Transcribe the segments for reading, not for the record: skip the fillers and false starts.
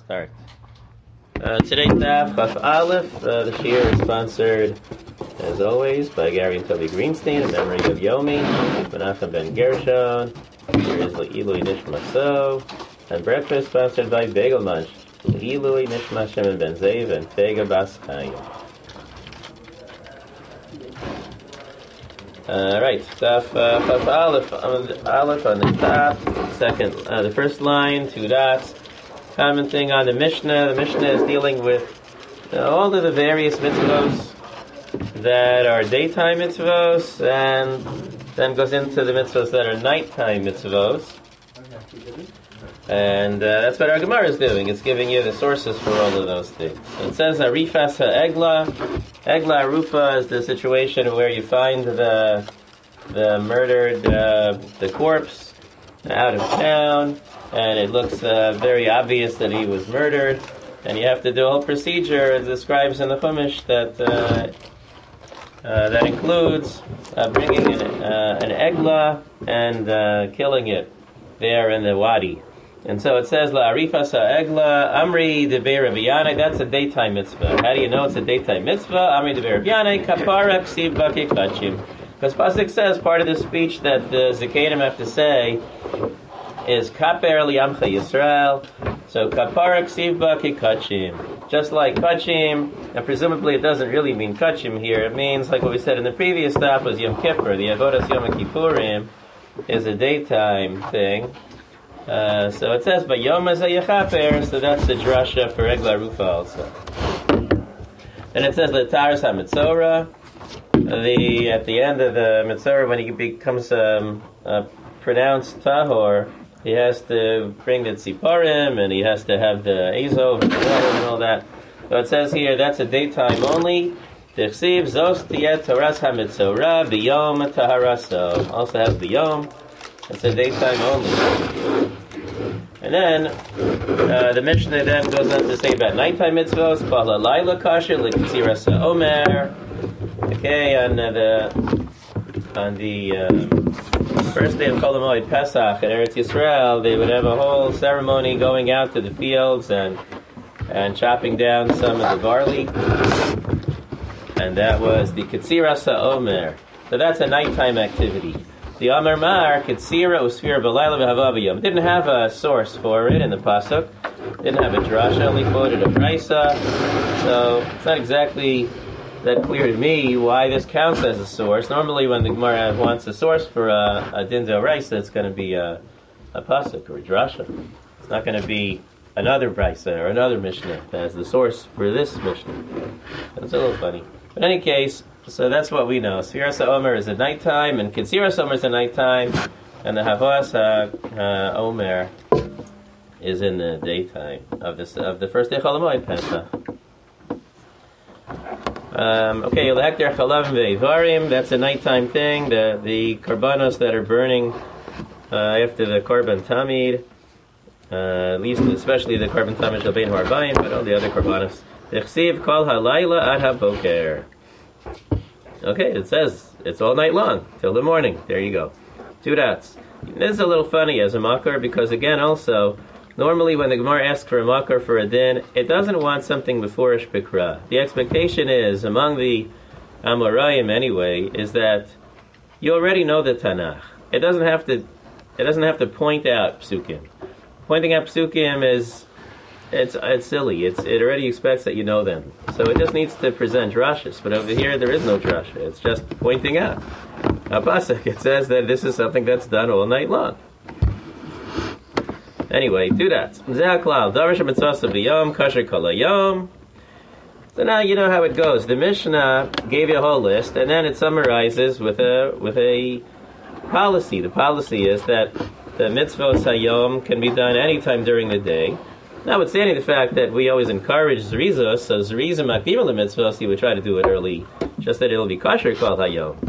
Start. Today's daf, Chaf Aleph. The shiur is sponsored, as always, by Gary and Toby Greenstein in memory of Yomi, Menachem ben Gershon. Here is Le'ilui Nishmaso. And breakfast sponsored by Bagel Munch, Le'ilui Nishma Shimon ben Zev and Fega Bas Chaim. Right, daf Chaf Aleph on the top, second, the first line, 2 dots. Commenting on the Mishnah. The Mishnah is dealing with all of the various mitzvos that are daytime mitzvos, and then goes into the mitzvos that are nighttime mitzvos. And that's what our Gemara is doing. It's giving you the sources for all of those things. So it says, Arifas ha'egla. Egla arufa is the situation where you find the murdered, the corpse out of town, and it looks very obvious that he was murdered, and you have to do a whole procedure, as describes in the Chumash, that includes bringing an egla and killing it there in the wadi. And so it says, La arifas egla amri deber Rabbi Yanai. That's a daytime mitzvah. How do you know it's a daytime mitzvah? Amri deber Rabbi Yanai kapara ksiv baki kachim. Because Pasuk says part of the speech that the Zakanim have to say is Kaper li'amcha Yisrael. So Kapara ksiva kachim. Just like kachim, and presumably it doesn't really mean kachim here. It means, like what we said in the previous stop, was Yom Kippur. The Avodas Yom Kippurim is a daytime thing. So it says, but Yom Hazayachaper, so that's the drasha for Egla Rufa also. And it says, the Taras HaMitzorah, at the end of the Mitzorah, when he becomes pronounced Tahor, he has to bring the tziparim, and he has to have the azov and the water and all that. So it says here, that's a daytime only. T'chsiv zos tiyet taras hamitzorah v'yom taharaso. Also has the yom. It's a daytime only. And then the Mishnah then goes on to say about nighttime mitzvos. Kol halayla kasher l'kitzirasa omer. Okay, on the first day of Kol HaMoed Pesach in Eretz Yisrael, they would have a whole ceremony going out to the fields and chopping down some of the barley. And that was the Ketziras HaOmer. So that's a nighttime activity. The Omer Mar, Ketzira Usfira B'Layla V'Havaviyam, didn't have a source for it in the Pasuk. Didn't have a drasha, only quoted a brisa. So it's not exactly that clear to me why this counts as a source. Normally when the Gemara wants a source for a din d'oraisa, it's going to be a pasuk or a drasha. It's not going to be another brisa or another mishnah as the source for this mishnah. That's a little funny. But in any case, so that's what we know. Sfiras HaOmer is at nighttime, and Ketziras HaOmer is at nighttime, and the Havas HaOmer is in the daytime of the first day of Chol HaMoed Pesach. Okay, L'hekter Chalav Ve'Ivarim, that's a nighttime thing. The karbanos that are burning after the Korban Tamid, at least especially the Korban Tamid Shel Bein Harbayim, but all the other karbanos. T'chsiv Kol Halayla Ad HaBoker. Okay, it says it's all night long till the morning. There you go. 2 dots. This is a little funny as a makar because again also, normally when the Gemara asks for a makar for a din, it doesn't want something before Ish Bikra. The expectation is, among the Amoraim anyway, is that you already know the Tanakh. It doesn't have to point out psukim. Pointing out psukim is it's silly. It already expects that you know them. So it just needs to present drashas. But over here there is no drasha. It's just pointing out a pasuk. It says that this is something that's done all night long. Anyway, 2 dots. Ze'aklal, Darash mitzvasa b'yom, kasher kol hayom. So now you know how it goes. The Mishnah gave you a whole list, and then it summarizes with a policy. The policy is that the mitzvos hayom can be done anytime during the day. Notwithstanding the fact that we always encourage zrizos, so zrizim makdim the mitzvos, you would try to do it early, just that it'll be kasher kol hayom.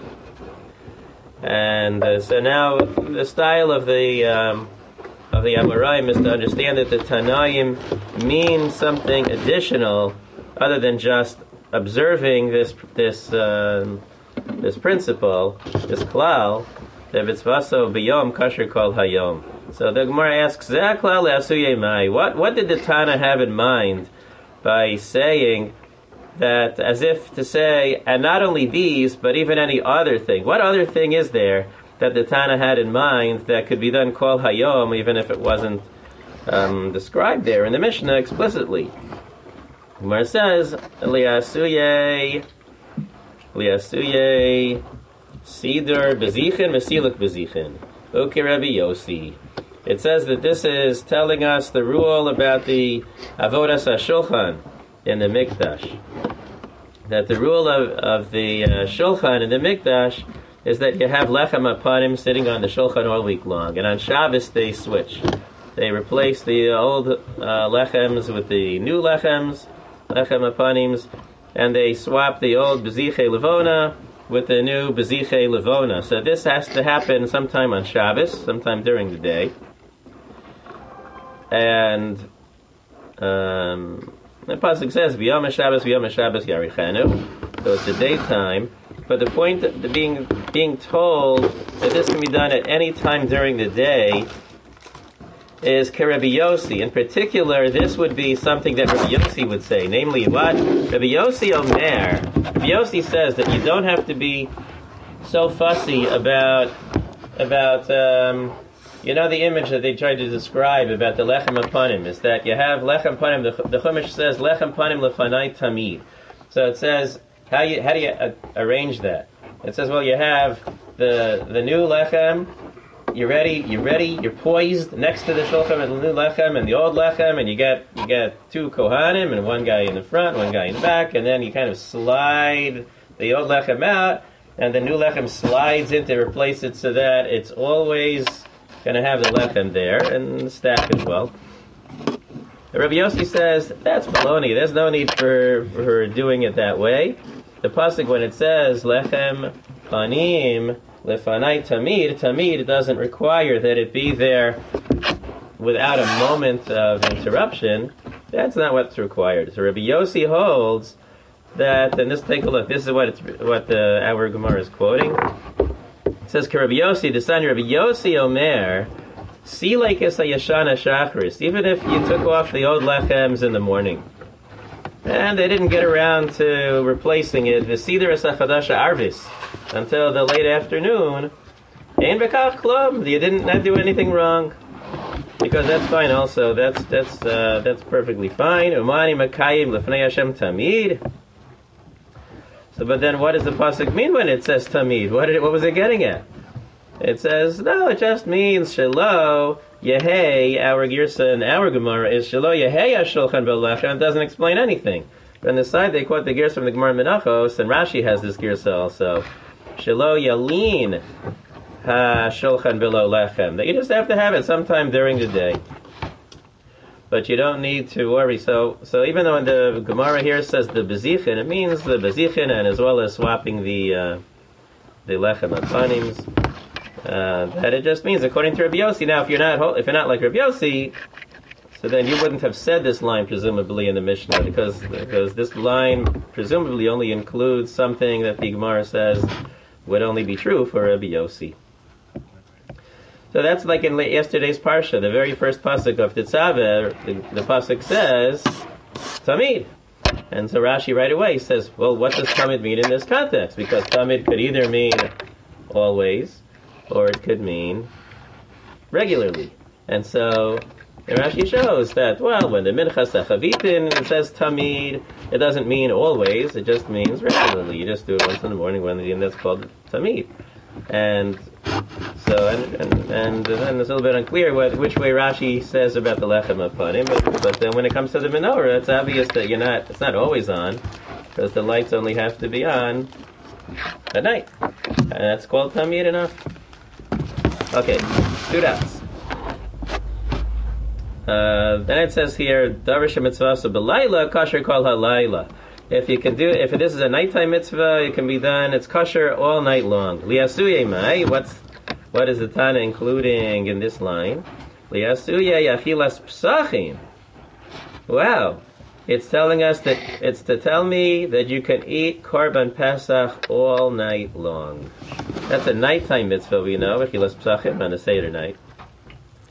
And so now the style of the Amoraim is to understand that the Tanaim means something additional other than just observing this principle, this klal, that mitzvaso b'yom kasher kol hayom. So the Gemara asks, what did the Tana have in mind by saying that, as if to say, and not only these, but even any other thing? What other thing is there that the Tana had in mind that could be done kol hayom, even if it wasn't described there in the Mishnah explicitly? Gemara says, liasuye Sidur Bezichin Mesiluk Bezichin. Uke Rabbi Yossi. It says that this is telling us the rule about the Avodas HaShulchan in the Mikdash. That the rule of the Shulchan in the Mikdash is that you have Lechem Apanim sitting on the Shulchan all week long. And on Shabbos they switch. They replace the old Lechems with the new Lechems, Lechem Apanims, and they swap the old Bezichei Levona with the new Bezichei Levona. So this has to happen sometime on Shabbos, sometime during the day. And the pasuk says, "V'yom Shabbos Yarichenu." So it's the daytime. But the point of being told that this can be done at any time during the day is Rabbi Yossi. In particular, this would be something that Rabbi Yossi would say. Namely, what? Rabbi Yossi Omer. Rabbi Yossi says that you don't have to be so fussy about the image that they tried to describe about the Lechem Apanim, is that you have Lechem Panim, the Chumash says, Lechem Panim Lefanai Tamid. So it says, how do you arrange that? It says, well, you have the new Lechem, you're ready, you're poised next to the Shulchan and the new Lechem and the old Lechem, and you got two Kohanim, and one guy in the front, one guy in the back, and then you kind of slide the old Lechem out, and the new Lechem slides in to replace it so that it's always going to have the Lechem there, and the stack as well. Rabbi Yossi says, that's baloney. There's no need for doing it that way. The pasuk, when it says, Lechem Panim Lefanai Tamid doesn't require that it be there without a moment of interruption. That's not what's required. So Rabbi Yossi holds that, and let's take a look. This is what our Gemara is quoting. It says, Rabbi Yossi, the son of Rabbi Yossi Omer, Silekes Hayashana Shachris, even if you took off the old lechems in the morning, and they didn't get around to replacing it, V'sider Esachadasha Arvis, until the late afternoon, Ein Bekach Klum, you did not do anything wrong, because that's fine also, that's perfectly fine. Umani Makayim Lefnei Hashem Tamid. So, but then what does the pasuk mean when it says Tamid? What was it getting at? It says, no, it just means Shelo Yehei, our Girsa and our Gemara is Shelo Yehei HaShulchan B'Lechem. It doesn't explain anything. But on the side they quote the Girsa from the Gemara Menachos, and Rashi has this Girsa also. Shelo Yalin HaShulchan B'Lo Lechem. That you just have to have it sometime during the day. But you don't need to worry. So even though the Gemara here says the Bezichin, it means the Bezichin, and as well as swapping the Lechem Apanims. That it just means, according to Rabbi Yossi. Now, if you're not like Rabbi Yossi, so then you wouldn't have said this line presumably in the Mishnah, because this line presumably only includes something that the Gemara says would only be true for Rabbi Yossi. So that's like in yesterday's parsha, the very first pasuk of Tetzaver, the pasuk says Tamid, and so Rashi right away says, well, what does Tamid mean in this context? Because Tamid could either mean always, or it could mean regularly. And so Rashi shows that, well, when the Minchas Chavitin it says Tamid, it doesn't mean always, it just means regularly. You just do it once in the morning, and that's called Tamid. And so, and then it's a little bit unclear which way Rashi says about the Lechem Apanim, but then when it comes to the menorah, it's obvious that it's not always on, because the lights only have to be on at night. And that's called Tamid enough. Okay, 2 dots. Then it says here, Darish mitzvah b'layla, kasher kol halayla. If this is a nighttime mitzvah, it can be done, it's kosher all night long. Liasuye mai, what is the Tana including in this line? Liasuye yachilas psachim. Wow. It's telling us it's to tell me that you can eat Korban Pesach all night long. That's a nighttime mitzvah, we know, yachilas psachim, on a Seder night.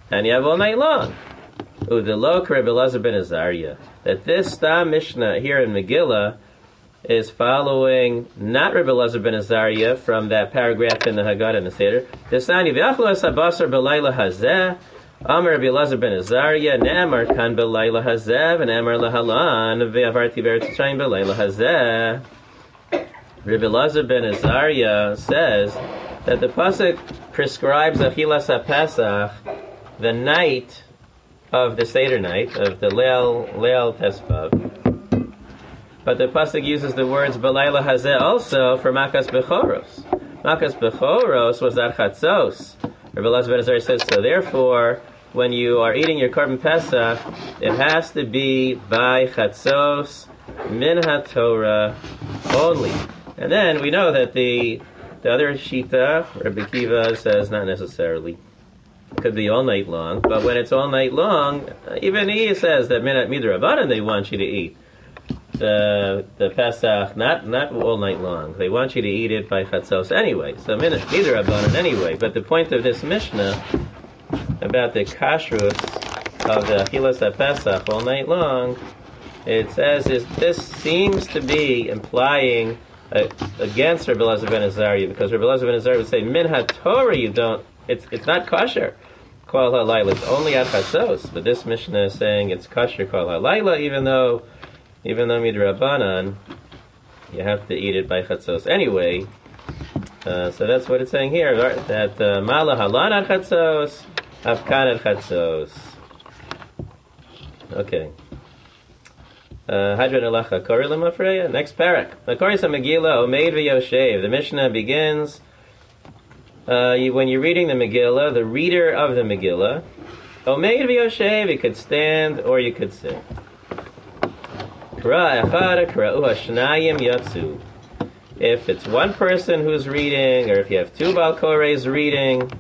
and you have all night long. Udelo Rabbi Elazar ben Azariah. That this Stam Mishnah here in Megillah is following not Rabbi Elazar ben Azariah from that paragraph in the Haggadah and the Seder. Desani v'achlo es habasar b'layla hazeh. Amar Rabbi Elazar ben Azariah, ne'amar kan b'layla hazeh, v'ne'amar lahalan, v'avarti b'eretz Yisrael b'layla hazeh. Rabbi Elazar ben Azariah says that the pasuk prescribes achilas haPesach the night of the Seder night, of the Leil Tesvav. But the pasuk uses the words b'layla hazeh also for Makas Bechoros. Makas Bechoros was at Chatzos. Rabbi Elazar ben Azariah says, so therefore, when you are eating your Korban Pesach, it has to be by Chatzos, min HaTorah only. And then we know that the other Shita, Rabbi Kiva, says not necessarily. It could be all night long, but when it's all night long, even he says that minat midrabanan they want you to eat the Pesach, not all night long. They want you to eat it by Chatzos anyway. So minat midrabanan anyway. But the point of this Mishnah about the kashrut of the Achilas HaPesach all night long, it says this seems to be implying against Rabbi Elazar ben Azariah, because Rabbi Elazar ben Azariah would say min HaTorah you don't. It's not kosher. Kol halayla. It's only at chatzos. But this Mishnah is saying it's kosher kol halayla, even though midrabanan, you have to eat it by chatzos anyway. So that's what it's saying here. That mala halan at chatzos, afkan at chatzos. Okay. Hadran alacha kori lemafreya. Next parak. Makoris Megillah Omeid v'Yoshev. The Mishnah begins. When you're reading the Megillah, the reader of the Megillah, Omeid v'Yoshev, you could stand or you could sit. If it's one person who's reading, or if you have two Balkores reading,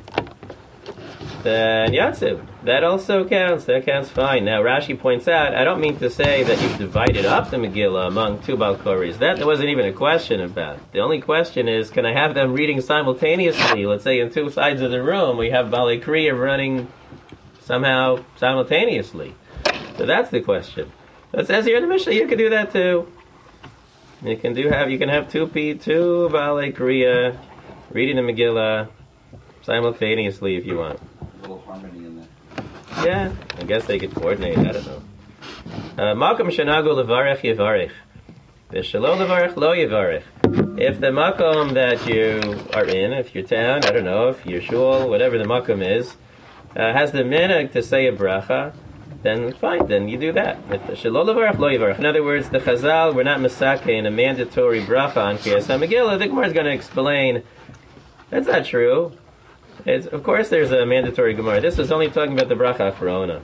then Yatsu. That also counts. That counts fine. Now Rashi points out, I don't mean to say that you've divided up the Megillah among two Balkores. That there wasn't even a question about. The only question is, can I have them reading simultaneously? Let's say in two sides of the room, we have Balei Kriya running somehow simultaneously. So that's the question. It says here in the Mishnah, you can do that too. You can have two Balei Kriya reading the Megillah simultaneously if you want. A little harmony in there. Yeah, I guess they could coordinate. I don't know. Makom shenago levarech yivarech, v'shelo levarech lo yivarech. If the makom that you are in, if your town, I don't know, if your shul, whatever the makom is, has the minhag to say a bracha, then fine, then you do that. Shelo levarech lo yivarech. In other words, the Chazal were not masake in a mandatory bracha on Kriyas HaMegillah. The Gemara is going to explain that's not true. Of course there's a mandatory Gemara. This is only talking about the bracha achrona.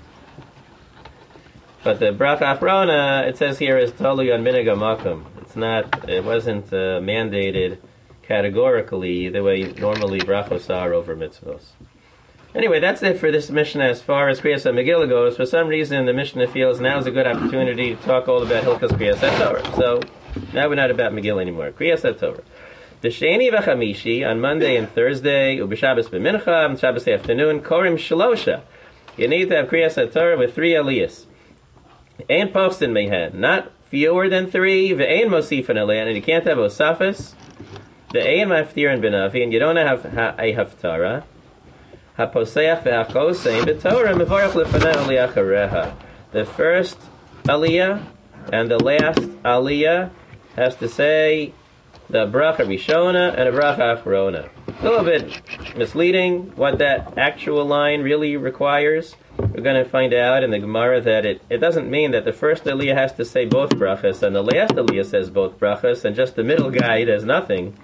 But the bracha achrona, it says here, is totally on minhag hamakom. It wasn't mandated categorically the way normally brachos are over mitzvos. Anyway, that's it for this Mishnah as far as Kriyas HaMegillah goes. For some reason, the Mishnah feels now is a good opportunity to talk all about Hilchos Kriyas HaTorah. So, now we're not about Megillah anymore. Kriyas HaTorah. The Sheni v'Chamishi, on Monday and Thursday, Ub'Shabbos b'Mincha, on Shabbos afternoon, Korim Shalosha. You need to have Kriyas HaTorah with 3 aliyas. Ein postin mehen, not fewer than 3, v'ein mosifan alein, and you can't have osafas. V'ein maftirin b'navi, and you don't have a haftara. Haposeach v'achosein b'Torah, mevorach lefaneh liachareha. The first aliyah and the last aliyah has to say the bracha Rishona and a bracha Achrona. A little bit misleading what that actual line really requires. We're going to find out in the Gemara that it doesn't mean that the first aliyah has to say both brachas and the last aliyah says both brachas and just the middle guy does nothing.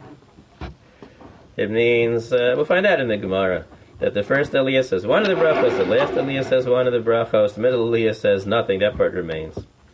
It means, we'll find out in the Gemara, that the first aliyah says one of the brachos, the last aliyah says one of the brachos, the middle aliyah says nothing. That part remains.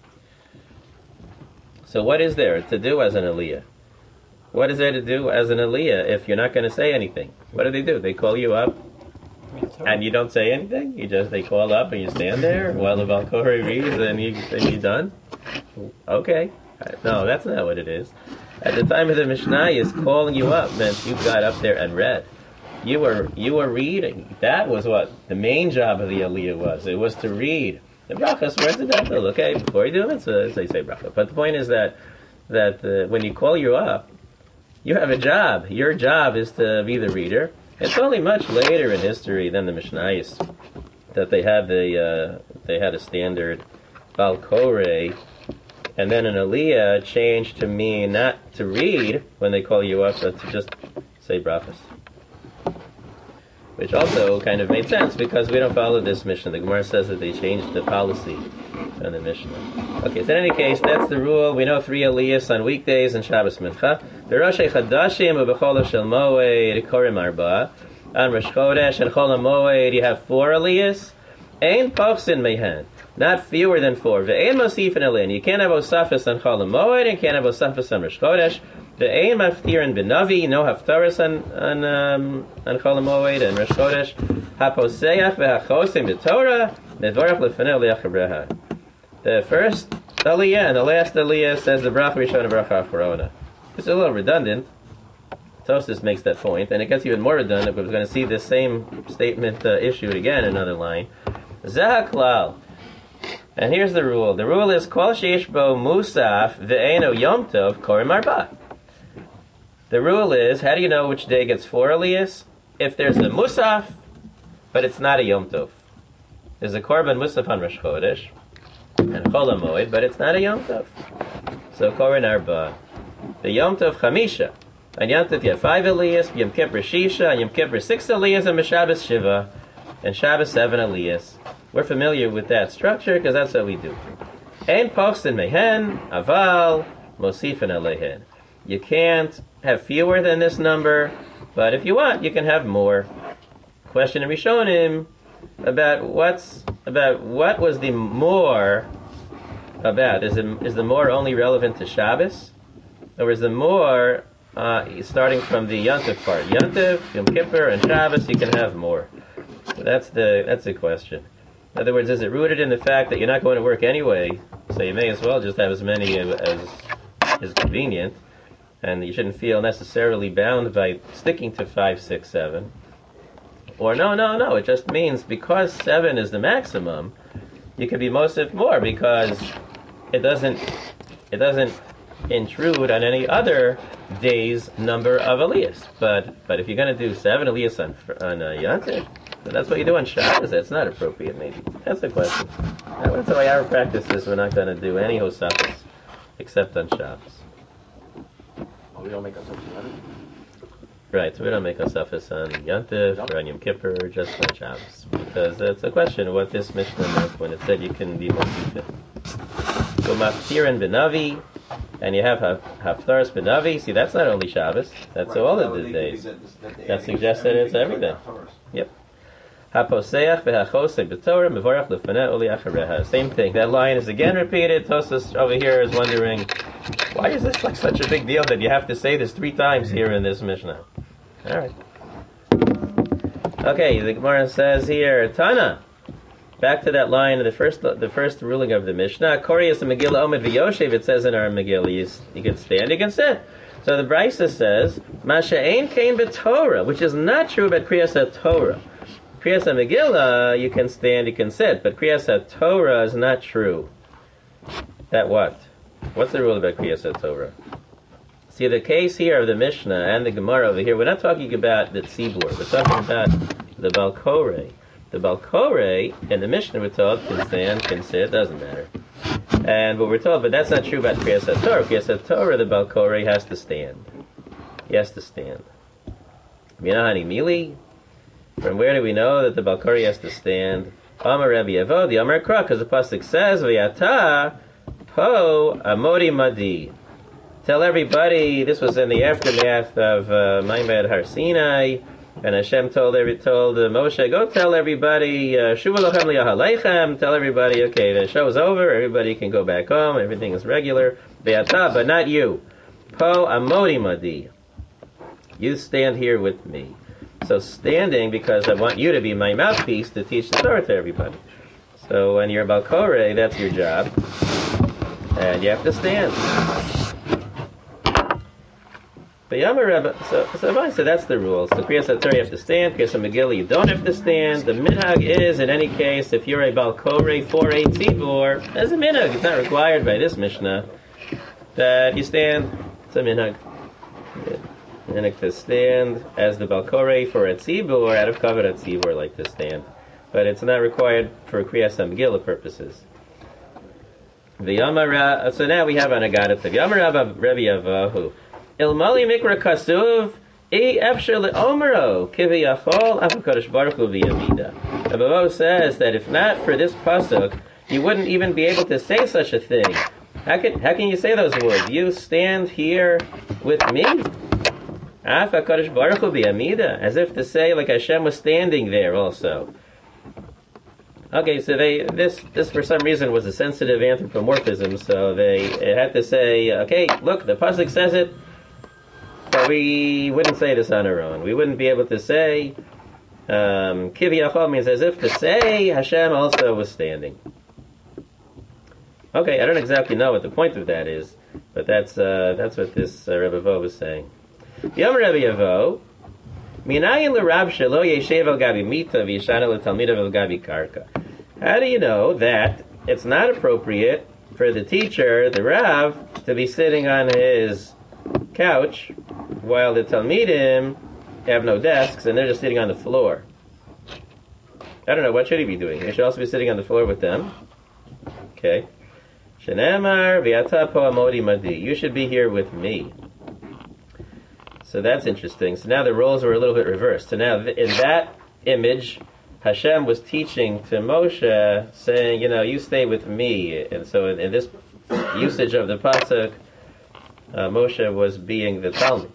So what is there to do as an aliyah? What is there to do as an aliyah if you're not going to say anything? What do? They call you up and you don't say anything? They call up and you stand there while the Balkori reads and you're done? Okay. No, that's not what it is. At the time of the Mishnah, is calling you up meant you got up there and read. you were reading. That was what the main job of the aliyah was. It was to read. The brachas were incidental. Okay, before you do it, so they say bracha. But the point is that when you call you up, you have a job. Your job is to be the reader. It's only much later in history than the Mishnayos that they had a standard Bal Koreh, and then an aliyah changed to mean not to read when they call you up, but to just say brachas. Which also kind of made sense because we don't follow this Mishnah. The Gemara says that they changed the policy on the Mishnah. Okay, so in any case, that's the rule. We know 3 aliyahs on weekdays and Shabbos Mincha. B'Rosh Chadashim u'B'Chol Shel Moed Korim Arba. On Rosh Chodesh and Chol HaMoed you have 4 aliyahs. Ein Pachsin Mehen. Not fewer than 4. Ve'ein Mosif and Elin. You can't have Osafis on Chol HaMoed and can't have Osafis on Rosh Chodesh. Ve'ein Maftirin B'Navi. No Haftaris on Chol HaMoed and Rosh Chodesh. Haposeach ve'Hachosim B'Torah. Nedvarach Lefanel Li'Achabreha. The first aliyah and the last aliyah says the bracha rishon and bracha acharona. It's a little redundant. Tosfos makes that point, and it gets even more redundant because we're going to see this same statement issued again in another line. Zeh klal. And here's the rule. The rule is kol sheish bo musaf ve'eno yom tov korim arba. The rule is, how do you know which day gets 4 aliyahs? If there's a musaf, but it's not a yom tov. There's a korban musaf on Rosh Chodesh and Chol HaMoed, but it's not a Yom Tov. So Korin Arba. The Yom Tov Chamisha. On Yom Tov you have 5 aliyahs, Yom Kippur Shisha, on Yom Kippur 6 aliyahs, and Shabbos Shiva, and Shabbos 7 aliyahs. We're familiar with that structure because that's what we do. Ein Pachsin Mehen, Aval, Mosifin Alehen. You can't have fewer than this number, but if you want, you can have more. Question in Rishonim about what was the more about? Is the more only relevant to Shabbos, or is the more starting from the Yontif part? Yontif, Yom Kippur, and Shabbos, you can have more. So that's the question. In other words, is it rooted in the fact that you're not going to work anyway, so you may as well just have as many as is convenient, and you shouldn't feel necessarily bound by sticking to 5, 6, 7. Or no, it just means because 7 is the maximum, you can be Mosif more because it doesn't intrude on any other day's number of aliyahs. But if you're going to do 7 aliyahs on Yontif, then that's what you do on Shabbos. That's not appropriate, maybe. That's the question. That's the way our practice is. We're not going to do any Hosafos except on Shabbos. Well, we don't make ourselves 11. Right, so we don't make Hosafos on Yontif or on Yom Kippur, just on Shabbos. Because it's a question of what this Mishnah meant when it said you can be Mosifin. So Maftirin B'Navi, and you have Haftaras B'Navi. See, that's not only Shabbos. That's Right, all so of the days. That suggests that it's everything. Yep. Haposeach v'hachosei b'Torah mevorach lefaneh uli achareha. Same thing. That line is again repeated. Tosfos over here is wondering, why is this like such a big deal that you have to say this 3 times here in this Mishnah? All right. Okay, the Gemara says here, Tana. Back to that line, the first ruling of the Mishnah. Korias the Megillah Omed v'Yoshev. It says in our Megillah, you can stand, you can sit. So the Brisa says, Masha ein kain b'Torah, which is not true about Kriyas HaTorah. Kriyas HaMegillah, you can stand, you can sit, but Kriyas HaTorah is not true. That what? What's the rule about Kriyas HaTorah? See, the case here of the Mishnah and the Gemara over here, we're not talking about the Tzibur, we're talking about the Bal Koreh. The Bal Koreh, in the Mishnah we're told, can stand, can sit, doesn't matter. And what we're told, but that's not true about Kriyas HaTorah. Kriyas HaTorah, the Bal Koreh has to stand. He has to stand. Minahani Mili? From where do we know that the Bal Koreh has to stand? Amar Rabbi Yevo, the Amar Kra, because the pasuk says, "V'yata po amodi madi." Tell everybody. This was in the aftermath of Maimed Har Sinai, and Hashem told Moshe, "Go tell everybody, Shuva lochem li'ahaleichem." Tell everybody, okay, the show's over. Everybody can go back home. Everything is regular. V'yata, but not you. Po amodi madi. You stand here with me. So standing, because I want you to be my mouthpiece to teach the Torah to everybody. So when you're Bal Koreh, that's your job. And you have to stand. The Yamar Rebbe, so that's the rule. So Kriyas HaTorah you have to stand, Kriyas HaMegillah you don't have to stand. The minhag is, in any case, if you're a Balkorei for a Tzibor, as a minhag, it's not required by this Mishnah that you stand. It's a minhag. Minhag to stand as the Balkorei for a Tzibor, out of Kavod Tzibor, like to stand. But it's not required for Kriyas HaMegillah purposes. So now we have an Agadah. V'yamar Rebbe Avahu. Ilmali mikra kasuv efshar le'omero kiviyachol afakadosh baruch hu v'yamida. The Bavo says that if not for this pasuk, you wouldn't even be able to say such a thing. How can you say those words? You stand here with me, afakadosh baruch hu v'yamida, as if to say like Hashem was standing there also. Okay, so this for some reason was a sensitive anthropomorphism, so they had to say, okay, look, the pasuk says it. But we wouldn't say this on our own. We wouldn't be able to say, Kiviyachol means as if to say Hashem also was standing. Okay, I don't exactly know what the point of that is, but that's what this Rebbe Vo was saying. Yom Rebbe Yavo, Minayin l'Rab shelo yeshev al gabi mita v'yishana l'talmidav al gabi karka. How do you know that it's not appropriate for the teacher, the Rav, to be sitting on his couch while the Talmidim have no desks and they're just sitting on the floor? I don't know, what should he be doing? He should also be sitting on the floor with them. Okay. Shenamar v'yata po amodi madi. You should be here with me. So that's interesting. So now the roles were a little bit reversed. So now in that image, Hashem was teaching to Moshe, saying, you stay with me. And so in this usage of the pasuk, Moshe was being the Talmud.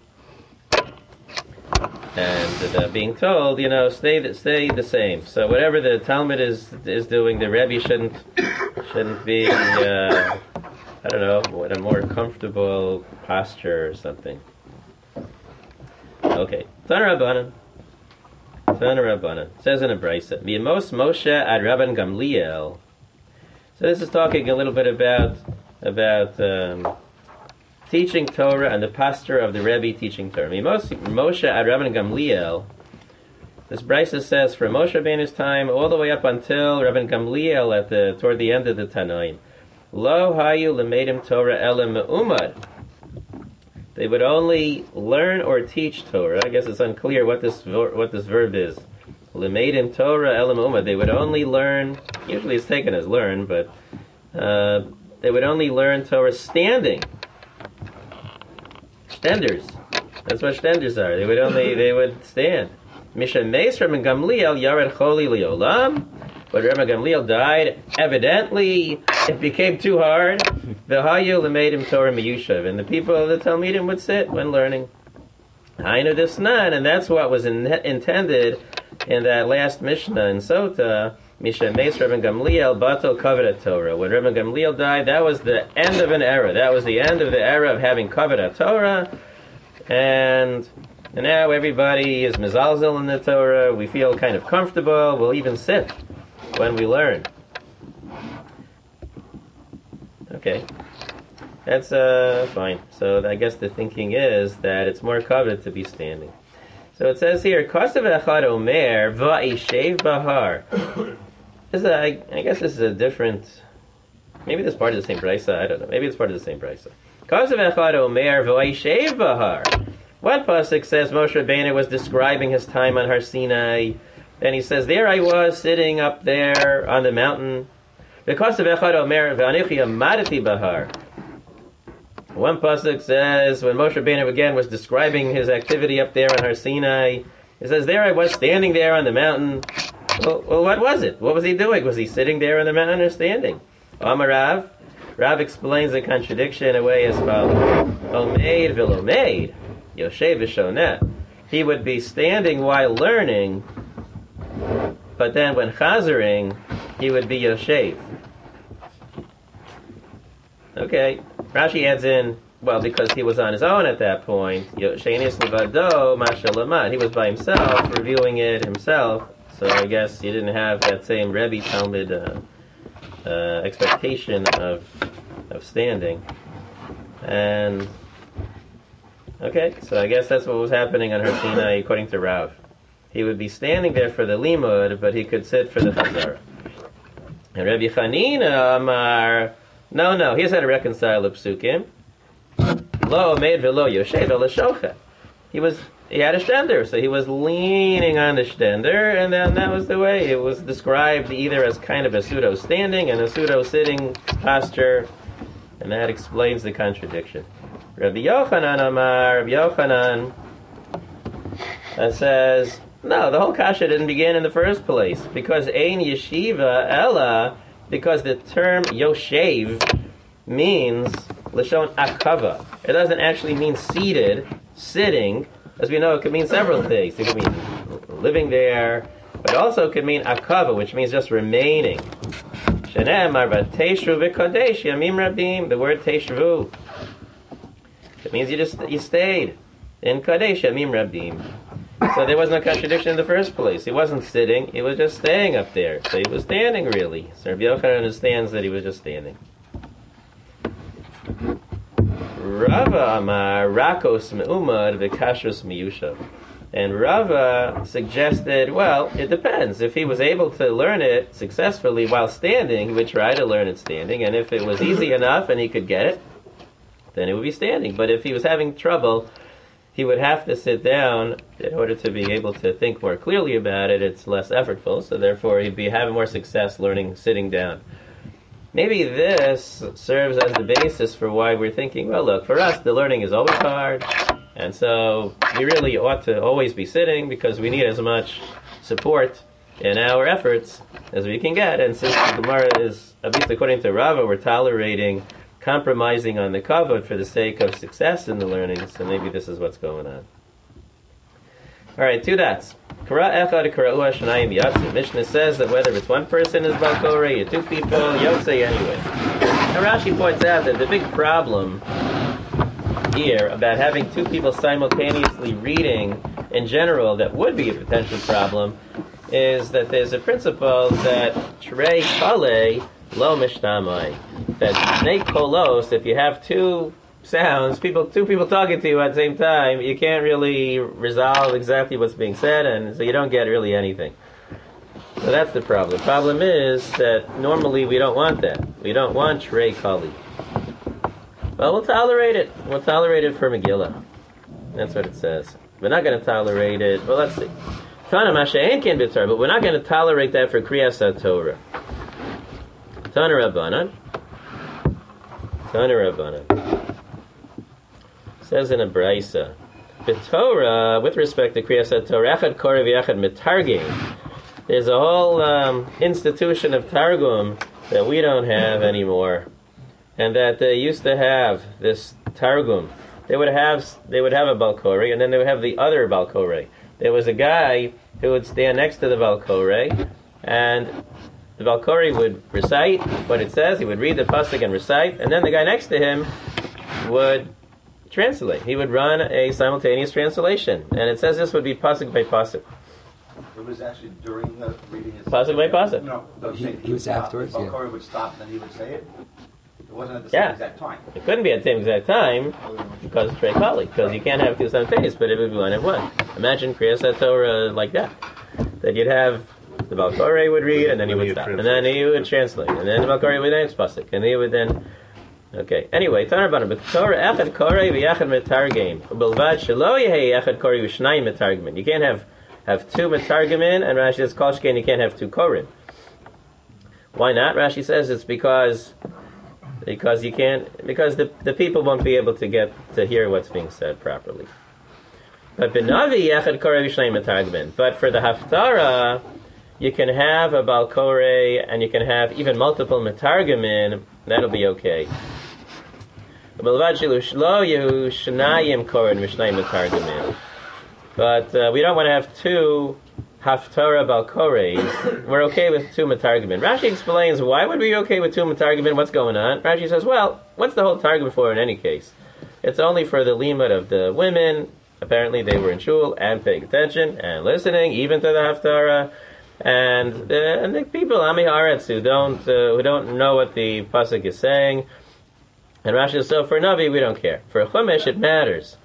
And being told, stay the same. So whatever the Talmud is doing, the Rebbe shouldn't be, I don't know, in a more comfortable posture or something. Okay. Tana Rabbanan. It says in a Brisa, V'yemos Moshe ad Rabban Gamliel. So this is talking a little bit about teaching Torah and the pastor of the Rebbe teaching Torah. Moshe ad Rabban Gamliel. This Brisa says from Moshe Rabbeinu's time all the way up until Rabban Gamliel toward the end of the Tanoim. Lo hayu lemedim Torah elam me'umad. They would only learn or teach Torah. I guess it's unclear what this verb is. Lemedim Torah elam me'umad. They would only learn. Usually it's taken as learn, but they would only learn Torah standing. Stenders. That's what stenders are. They would stand. Misha Meis Rabban Gamliel Yared Choli Liolam. When Rabban Gamliel died, evidently it became too hard. V'hayu l'meidim Torah miyushav, and the people of the Talmidim would sit when learning. Hainu Disnan, and that's what was intended in that last Mishnah in Sota. Misha Meis Rabban Gamliel Bato Kavod Torah. When Rabban Gamliel died, that was the end of an era. That was the end of the era of having Kavod Torah, and now everybody is mizalzel in the Torah. We feel kind of comfortable. We'll even sit when we learn. Okay. That's fine. So I guess the thinking is that it's more coveted to be standing. So it says here, Kosav Echad Omer Va'ishev Bahar. I guess this is a different, maybe this is part of the same brisa, I don't know. Maybe it's part of the same brisa. Kosav Echad Omer Va'ishev Bahar. What pasuk says Moshe Rabbeinu was describing his time on Har Sinai, and he says, there I was sitting up there on the mountain. Because of Echad Omer V'anichi Amadati Bahar. One pasuk says, when Moshe Rabbeinu again was describing his activity up there on Har Sinai, he says, there I was standing there on the mountain. Well, what was it? What was he doing? Was he sitting there on the mountain or standing? Amar Rav explains the contradiction in a way as follows. Omeid v'lomeid, Yoshev v'shoneh. He would be standing while learning, but then when chazering, he would be Yoshev. Okay, Rashi adds in, well, because he was on his own at that point, Shenis Levado Mashalamad. He was by himself, reviewing it himself, so I guess he didn't have that same Rebbe Talmud expectation of standing. And Okay, so I guess that's what was happening on Har Sinai according to Rav. He would be standing there for the limud, but he could sit for the chazara. And Rabbi Chanina Amar, no, here's how to reconcile the psukim. Lo made velo yoshev el shochet. He had a stender, so he was leaning on the stender, and then that was the way. It was described either as kind of a pseudo-standing and a pseudo-sitting posture, and that explains the contradiction. Rabbi Yochanan Amar, Rabbi Yochanan says, no, the whole kasha didn't begin in the first place, because ein yeshiva ella, because the term yoshev means lashon akava. It doesn't actually mean seated, sitting. As we know, it could mean several things. It could mean living there, but also it could mean akava, which means just remaining. Shenemar v'teishru v'kodesh yamim rabim. The word teishru. It means you stayed in kadesh yamim rabim. So there was no contradiction in the first place. He wasn't sitting; he was just staying up there. So he was standing, really. So Rabbi Yochanan understands that he was just standing. Rava Amar Rakos Me'umad V'Kashrus Miyushav. And Rava suggested, well, it depends. If he was able to learn it successfully while standing, he would try to learn it standing. And if it was easy enough and he could get it, then it would be standing. But if he was having trouble, he would have to sit down in order to be able to think more clearly about it. It's less effortful, so therefore he'd be having more success learning sitting down. Maybe this serves as the basis for why we're thinking, well, look, for us, the learning is always hard, and so we really ought to always be sitting because we need as much support in our efforts as we can get. And since the Gemara is, at least according to Rava, we're tolerating compromising on the kavod for the sake of success in the learning, so maybe this is what's going on. All right, two dots. Mishnah says that whether it's one person is Balkore or two people, Yotzei anyway. Now Rashi points out that the big problem here about having two people simultaneously reading in general that would be a potential problem is that there's a principle that Trei Kale Lo Mishtamai. That Snei Kolos, if you have two sounds, two people talking to you at the same time, you can't really resolve exactly what's being said, and so you don't get really anything. So that's the problem. The problem is that normally we don't want that. We don't want Trei Kali. Well, we'll tolerate it. We'll tolerate it for Megillah. That's what it says. We're not going to tolerate it. Well, let's see. Tana Masha'en can be Torah, but we're not going to tolerate that for Kriyas HaTorah. Tana Rabbanan. Tana Rabbanan. Says in a Braisa, the Torah, with respect to Kriyas HaTorah, Echad Korev Yechad Mitargim, there's a whole institution of Targum that we don't have anymore, and that they used to have this Targum. They would have a Balkori, and then they would have the other Balkori. There was a guy who would stand next to the Balkori, and the Balkori would recite what it says. He would read the pasuk and recite, and then the guy next to him would translate. He would run a simultaneous translation, and it says this would be pasuk by pasuk. It was actually during the reading. Pasuk by pasuk. No, he was afterwards. The Balkori would stop, and then he would say it. It wasn't at the same exact time. It couldn't be at the same exact time because it's Trei Kali, because you can't have two simultaneous, but it would be one at one. Imagine Kriyas HaTorah like that. That you'd have the Balkori would read, and then he would stop, and then he would translate, and then the Balkori would next pasuk, and he would then. Okay. Anyway, Tanarabana, but Torah echad korei v'yachad metargim. Bilvad shelo yehei echad korei v'shnayim metargimin. You can't have two metargimin, and Rashi says kol shkein you can't have two korim. Why not? Rashi says it's because you can't, because the people won't be able to get to hear what's being said properly. But b'navi echad korei v'shnayim metargimin. But for the haftarah, you can have a balkorei, and you can have even multiple metargimin. That'll be okay. But we don't want to have two haftarah balkoreis. We're okay with two metargimin. Rashi explains why would we be okay with two metargimin? What's going on? Rashi says, well, what's the whole targum for in any case? It's only for the limud of the women. Apparently they were in shul and paying attention and listening, even to the haftarah. And the people Ami Haaretz who don't know what the pasuk is saying. And Rashi says, so for Navi we don't care. For Chumash it matters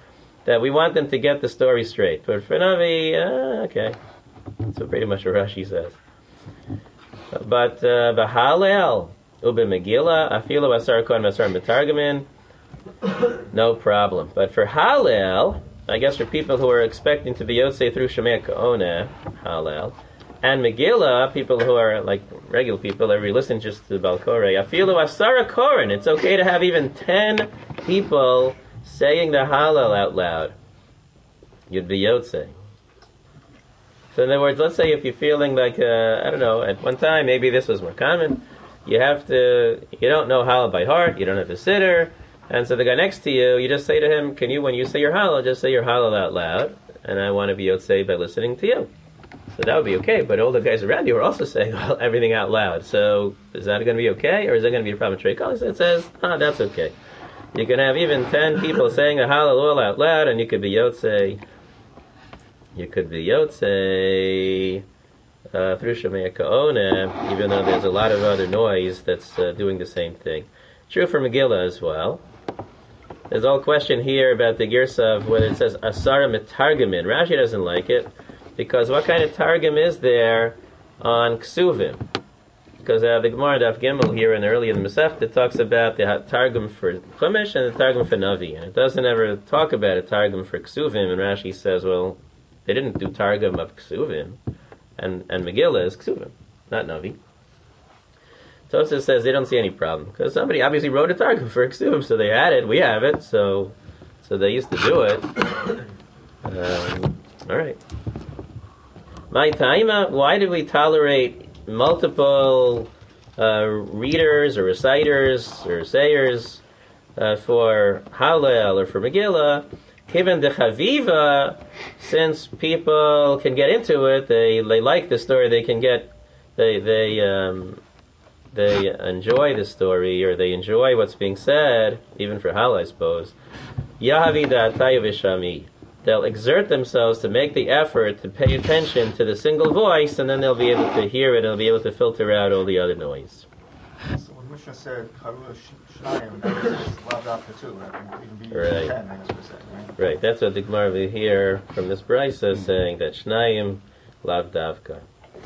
that we want them to get the story straight. But for Navi, okay. So pretty much what Rashi says. But B'Halel Ube Megillah Afilu Asar Kohen Asar Metargamin, no problem. But for Hallel, I guess for people who are expecting to be Yotzei through Shemei Ka'oneh, Hallel, and Megillah, people who are like regular people, every listen just to Balkorei, Afilu Asara Koren, it's okay to have even 10 people saying the Hallel out loud. You'd be Yotzei. So in other words, let's say if you're feeling like, I don't know, at one time, maybe this was more common, you don't know Hallel by heart, you don't have a sitter, and so the guy next to you, you just say to him, can you, when you say your Hallel, just say your Hallel out loud, and I want to be Yotzei by listening to you. So that would be okay, but all the guys around you are also saying everything out loud. So is that going to be okay, or is that going to be a problem? It says, that's okay. You can have even 10 people saying a Hallel all out loud, and you could be Yotzei. You could be Yotzei through Shemei Ka'oneh, even though there's a lot of other noise that's doing the same thing. True for Megillah as well. There's a whole question here about the Girsa of whether it says Asara Metargamin. Rashi doesn't like it, because what kind of Targum is there on Ksuvim? Because the Gemara Daf Gimel here and early in the Masechta talks about the Targum for Chumash and the Targum for Navi. And it doesn't ever talk about a Targum for Ksuvim, and Rashi says, well, they didn't do Targum of Ksuvim, and Megillah is Ksuvim, not Navi. Tosafos says they don't see any problem, because somebody obviously wrote a Targum for Ksuvim, so they had it, we have it, so they used to do it. Alright. My taima, why did we tolerate multiple readers or reciters or sayers for Hallel or for Megillah? Given the Chaviva, since people can get into it, they like the story, they can get, they enjoy the story, or they enjoy what's being said, even for Hallel, I suppose. Yahavi da'atayu v'shami. They'll exert themselves to make the effort to pay attention to the single voice, and then they'll be able to hear it, and they'll be able to filter out all the other noise. So when Mishnah said Harua Shnayim, that is Lav Dafka too, right? It can be Right. 10, I guess we said, right? Right, that's what the Gemara over here from this Brisa is saying, that Shnayim Lav Davka.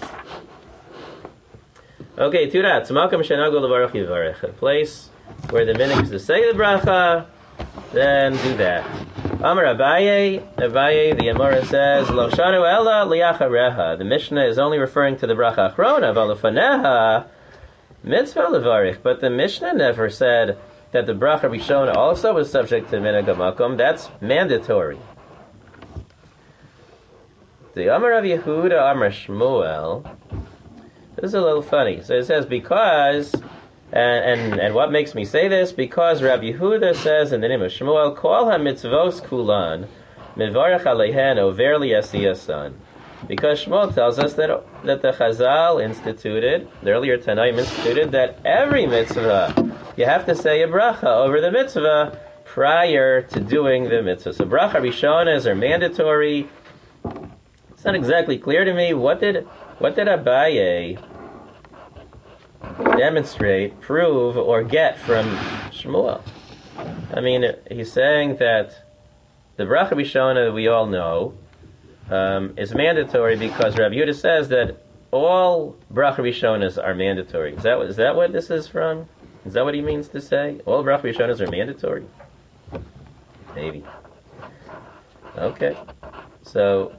Okay, Turat, Tzmakam Shenago Levarach Yivarech. A place where the minhag is to say the bracha, then do that. Amar Abaye, the Amora says, Lo shanu ela liachareha. The Mishnah is only referring to the bracha achrona, v'alefaneha mitzvah levarich. But the Mishnah never said that the bracha rishona also was subject to minhag hamakom. That's mandatory. The Amar of Yehuda, Amar Shmuel. This is a little funny. So it says, because, and what makes me say this? Because Rabbi Yehuda says in the name of Shmuel, Kol ha-mitzvos kulan, mivarech aleihen over li'asiyasan. Because Shmuel tells us that the Chazal instituted, the earlier Tanaim instituted, that every mitzvah, you have to say a bracha over the mitzvah prior to doing the mitzvah. So bracha rishonas are mandatory. It's not exactly clear to me. What did Abaye demonstrate, prove, or get from Shmuel? I mean, he's saying that the bracha rishona that we all know is mandatory because Rabbi Yehuda says that all bracha rishonas are mandatory. Is that what this is from? Is that what he means to say? All bracha rishonas are mandatory? Maybe. Okay. So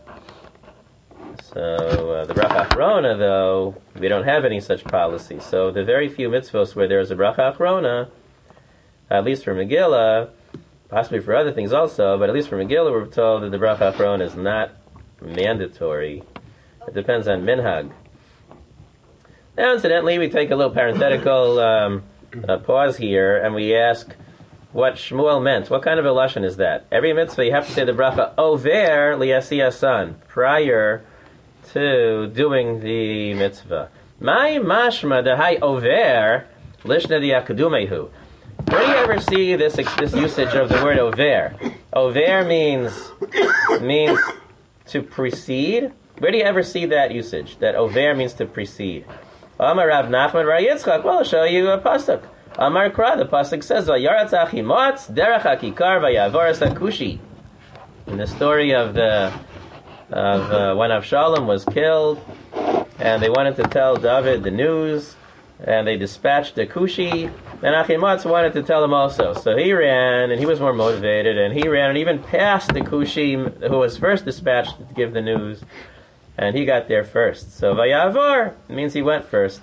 the bracha achrona, though, we don't have any such policy. So the very few mitzvos where there is a bracha achrona, at least for Megillah, possibly for other things also, but at least for Megillah, we're told that the bracha achrona is not mandatory. It depends on minhag. Now, incidentally, we take a little parenthetical pause here, and we ask what Shmuel meant. What kind of a lashon is that? Every mitzvah, you have to say the bracha over li'asiyasan, prior to doing the mitzvah. My mashma dehai over lishna diakadumehu. Where do you ever see this usage of the word over? Over means to precede. Where do you ever see that usage? That over means to precede. Amar Rav Nachman Bar Yitzchak. Well, I'll show you a pasuk. Amar Kra, the pasuk says, "Vayaratz achimotz derech hakikar vayavoras hakushi." in the story of when Avshalom was killed, and they wanted to tell David the news, and they dispatched the Kushi, and Achimatz wanted to tell him also. So he ran, and he was more motivated, and he ran and even passed the Kushi who was first dispatched to give the news, and he got there first. So Vayavor means he went first.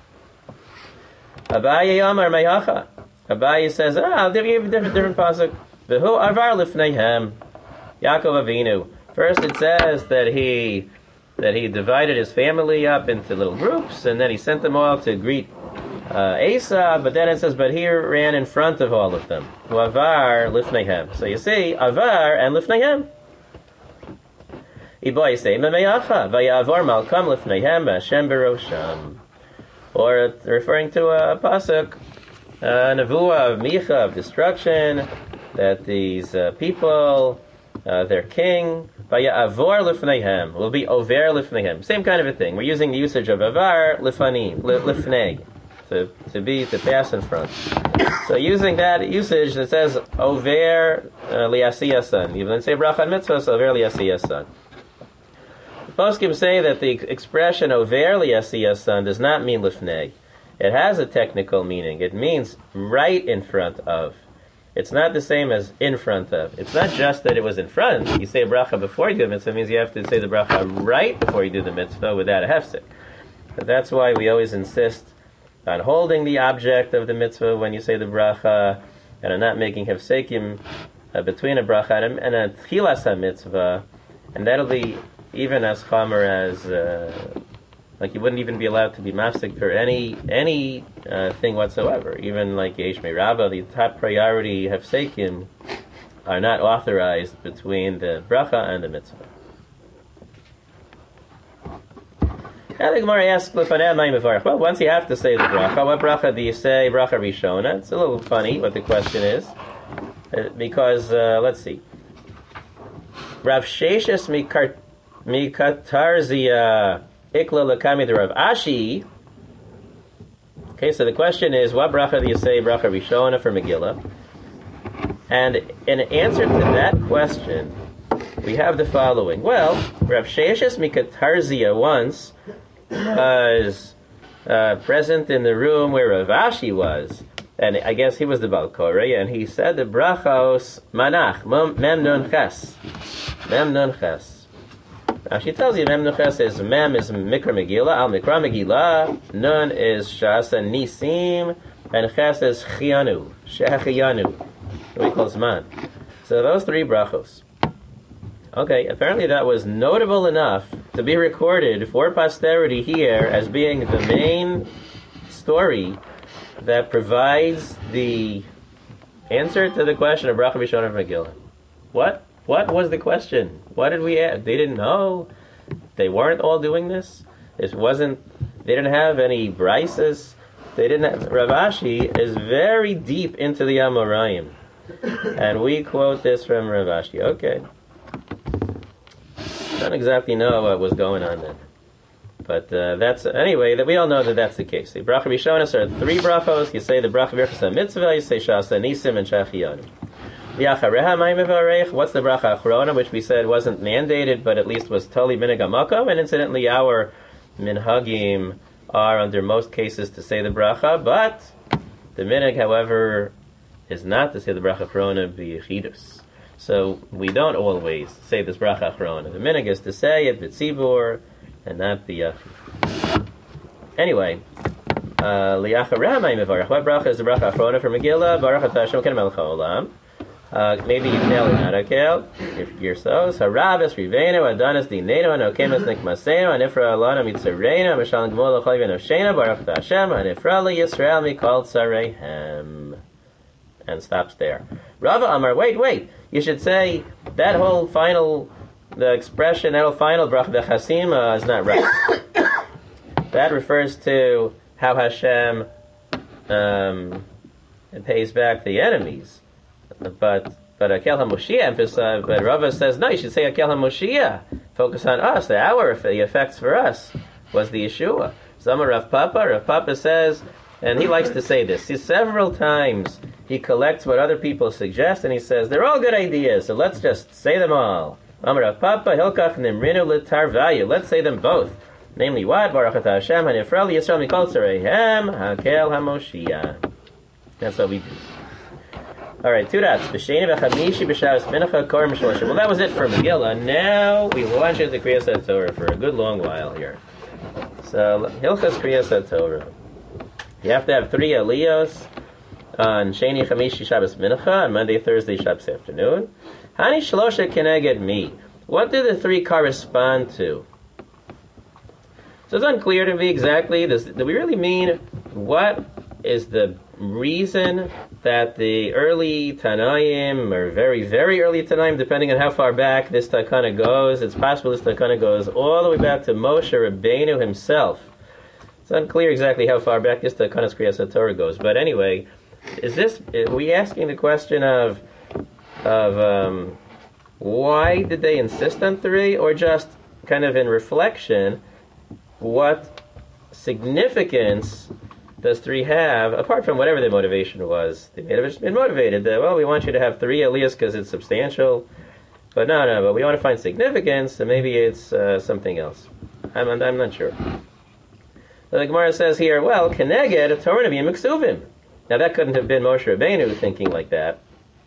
Abaye Amar Mayacha. Abaye says, I'll give you a different pasuk. V'hu avar lifneihem. Yaakov Avinu. First it says that he divided his family up into little groups, and then he sent them all to greet Esau, but then it says, but he ran in front of all of them. V'hu avar lifneihem. So you see, avar and lifneihem. Iboy say, Mayacha. Vayavor malkam lifneihem Hashem berosham. Or referring to a pasuk, nevuah of Micha, of destruction, that these people, their king, vayavor lifneihem, will be over lifneihem. Same kind of a thing. We're using the usage of avar lifanim, lifnei, to pass in front. So using that usage that says over liasiyasan, you then say bracha mitzvah, so over liasiyasan. Poskim say that the expression over liasiyasan does not mean lifnei. It has a technical meaning. It means right in front of. It's not the same as in front of. It's not just that it was in front. You say a bracha before you do the mitzvah, it means you have to say the bracha right before you do the mitzvah without a hefsek. But that's why we always insist on holding the object of the mitzvah when you say the bracha, and on not making hefsekim between a bracha and a tchilas ha-mitzvah, and that'll be even as chamer as like you wouldn't even be allowed to be mafsik for any thing whatsoever. Even like Yesh Meirabah, the top priority hefsekim are not authorized between the bracha and the mitzvah. And the Gemara asks, well, once you have to say the bracha, what bracha do you say? Bracha Rishona. It's a little funny what the question is, because let's see. Rav Sheshes Mikatarzia Ikla Lakami the Rav Ashi. Okay, so the question is, what bracha do you say bracha Rishona for Megillah? And in answer to that question, we have the following. Well, Rav Sheshes Mikatarzia once was present in the room where Rav Ashi was, and I guess he was the Baal Koreh, and he said the brachos manach mem nun ches. Mem nun ches. Now she tells you Mem nun ches is Mem is Mikra Megillah, Al Mikra Megillah, Nun is Shasa Nisim, and Ches is Chianu, Shechiyanu, what we call Zman. So those three brachos. Okay, apparently that was notable enough to be recorded for posterity here as being the main story that provides the answer to the question of bracha Rishona of Megillah. What was the question? What did we ask? They didn't know. They weren't all doing this. They didn't have any brises. They didn't have, Rav Ashi is very deep into the Amoraim. And we quote this from Rav Ashi. Okay. Don't exactly know what was going on then. But that's, anyway, that we all know that that's the case. The bracha Rishonos are three brachos. You say the bracha Birchas mitzvah, you say Shasa Nisim and Shachiyanu. What's the bracha achrona, which we said wasn't mandated, but at least was totally minhag hamakom, and incidentally our minhagim are under most cases to say the bracha, but the minhag, however, is not to say the bracha achrona b'yechidus. So we don't always say this bracha achrona. The minhag is to say it b'tzibur and not b'yachid. Anyway, what bracha is the bracha achrona for Megillah? Baruch atah Hashem Elokeinu melech haolam. Maybe you fail or not, okay? If you're so, Harabes, Riveno, Adonis, Dineno, Anokemas, Nikmaseno, Anifra, Alana, Mitzareno, Mishal, Gmola, Chavin, Oshena, Baruch Hashem, Anifra, Yisrael, Mikol, Tzarehem. And stops there. Rava Amar, wait. You should say that whole final, the expression, that whole final bracha, the Chasim, is not right. That refers to how Hashem pays back the enemies. But Akel HaMoshiach, but Rava says, no, you should say Akel HaMoshiach. Focus on us, the effects for us was the Yeshua. Zama Rav Papa says, and he likes to say this, several times he collects what other people suggest, and he says, they're all good ideas, so let's just say them all. Amar Rav Papa, Hilkach Nimrinu L'Tarvayu. Let's say them both. Namely, what? Baruch Atah Hashem, HaNifral Yisrael Mikol Tzareihem, HaKel HaMoshiach. That's what we do. All right, 2 dots. B'sheni v'chamishi b'shavas mincha korim shalashim. Well, that was it for Megillah. Now we launch into Kriyas HaTorah for a good long while here. So, Hilchas Kriyas HaTorah. You have to have 3 aliyos on Sheni, Chamishi, Shabbos, Mincha, on Monday, Thursday, Shabbos afternoon. Hani Shlosha Keneged Mi. What do the 3 correspond to? So it's unclear to me exactly. Do we really mean what is the reason that the early Tanaim, or very, very early Tanaim, depending on how far back this Takana goes, it's possible this Takana goes all the way back to Moshe Rabbeinu himself. It's unclear exactly how far back this Takana's Kriyas HaTorah goes. But anyway, are we asking the question of why did they insist on 3, or just kind of in reflection, what significance does 3 have, apart from whatever the motivation was? They may have just been motivated that, well, we want you to have 3 aliyahs because it's substantial, but but we want to find significance, and maybe it's something else. I'm not sure. The Gemara says here, well, Keneged, a Torah Nevi'im Miksuvim. Now that couldn't have been Moshe Rabbeinu thinking like that.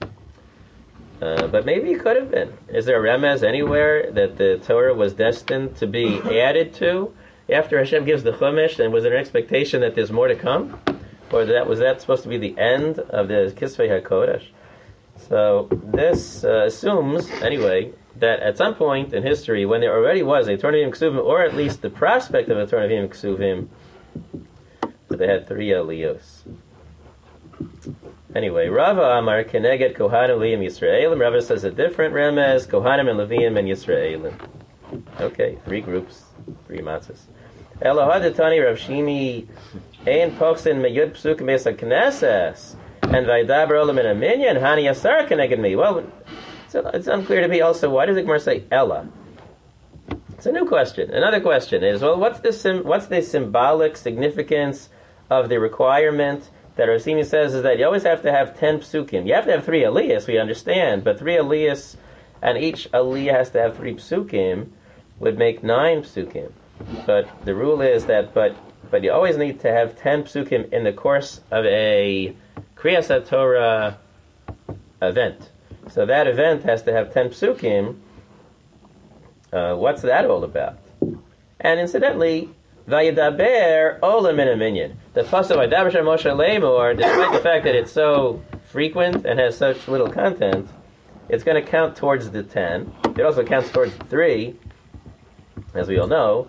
But maybe it could have been. Is there a remez anywhere that the Torah was destined to be added to after Hashem gives the Chumash, and was there an expectation that there's more to come? Or was that supposed to be the end of the Kisvei HaKodesh? So this assumes, anyway, that at some point in history, when there already was a Torah Nevi'im Ksuvim, or at least the prospect of a Torah Nevi'im Ksuvim, that they had 3 aliyos. Anyway, Rava Amar Keneged Kohanim Leviim Yisraelim. Rava says a different remez, Kohanim and Leviim and Yisraelim. Okay, 3 groups, 3 matzahs. Elohadetani Rav Shimi Ein Poksin Meyud Psukim Beis HaKnesses and Vaydaber Olam in a Minyan Hani Yasar Keneged Me. Well, it's unclear to me also, why does the Gemara say Ella? It's a new question. Another question is, well, what's the symbolic significance of the requirement that Rav Shimi says is that you always have to have 10 psukim. You have to have 3 aliyahs, we understand, but 3 aliyahs, and each aliyah has to have 3 psukim, would make 9 psukim. But the rule is that, but you always need to have 10 psukim in the course of a Kriyas HaTorah event. So that event has to have 10 psukim. What's that all about? And incidentally, Vayidaber Olam in a Minyan. The pasuk Vayidaber Shem Moshe Lemor, despite the fact that it's so frequent and has such little content, it's going to count towards the 10. It also counts towards the 3, as we all know.